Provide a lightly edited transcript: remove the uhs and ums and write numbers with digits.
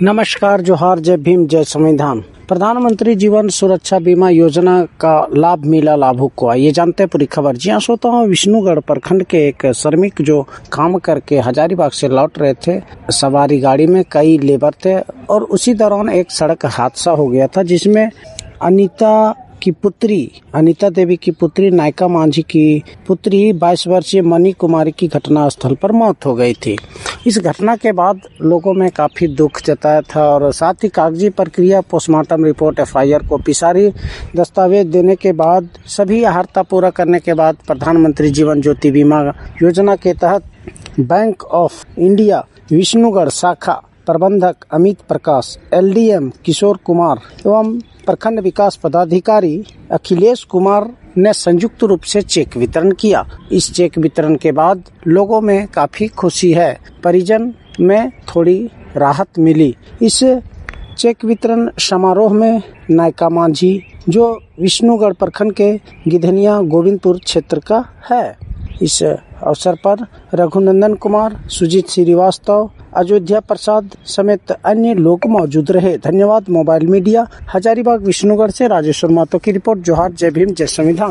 नमस्कार, जोहार, जय भीम, जय संविधान। प्रधानमंत्री जीवन सुरक्षा बीमा योजना का लाभ मिला लाभुक को। आइए जानते हैं पूरी खबर। जी हाँ श्रोताओं, विष्णुगढ़ प्रखंड के एक श्रमिक जो काम करके हजारीबाग से लौट रहे थे, सवारी गाड़ी में कई लेबर थे और उसी दौरान एक सड़क हादसा हो गया था जिसमें अनीता देवी की पुत्री नायका मांझी की पुत्री 22 वर्षीय मनी कुमारी की घटना स्थल पर मौत हो गई थी। इस घटना के बाद लोगों में काफी दुख जताया था और साथ ही कागजी प्रक्रिया, पोस्टमार्टम रिपोर्ट, एफआईआर कॉपी, सारी दस्तावेज देने के बाद, सभी अहर्ता पूरा करने के बाद प्रधानमंत्री जीवन ज्योति बीमा योजना के तहत बैंक ऑफ इंडिया विष्णुगढ़ शाखा प्रबंधक अमित प्रकाश, एलडीएम किशोर कुमार एवं प्रखंड विकास पदाधिकारी अखिलेश कुमार ने संयुक्त रूप से चेक वितरण किया। इस चेक वितरण के बाद लोगों में काफी खुशी है, परिजन में थोड़ी राहत मिली। इस चेक वितरण समारोह में नायका मांझी, जो विष्णुगढ़ प्रखंड के गिधनिया गोविंदपुर क्षेत्र का है, इस अवसर पर रघुनंदन कुमार, सुजीत श्रीवास्तव, अयोध्या प्रसाद समेत अन्य लोग मौजूद रहे। धन्यवाद। मोबाइल मीडिया, हजारीबाग विष्णुगढ़ से राजेश्वर महतो की रिपोर्ट। जोहार, जय भीम, जय संविधान।